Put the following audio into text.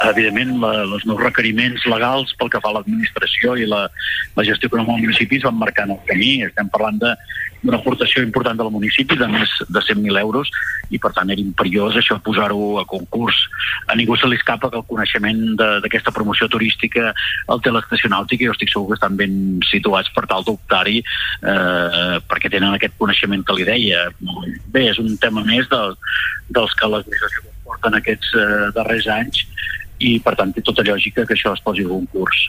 Evidentment, els meus requeriments legals pel que fa a l'administració i la gestió econòmica del municipi es van marcant el camí. Estem parlant d'una aportació important del municipi de més de 100.000 euros i, per tant, era imperiós això posar-ho a concurs. A ningú se li escapa que el coneixement d'aquesta promoció turística el té l'estació nàutica i jo estic segur que estan ben situats per tal d'optar-hi perquè tenen aquest coneixement que li deia. Bé, és un tema més dels que l'administració porten aquests darrers anys i, per tant, té tota lògica que això es posi a concurs.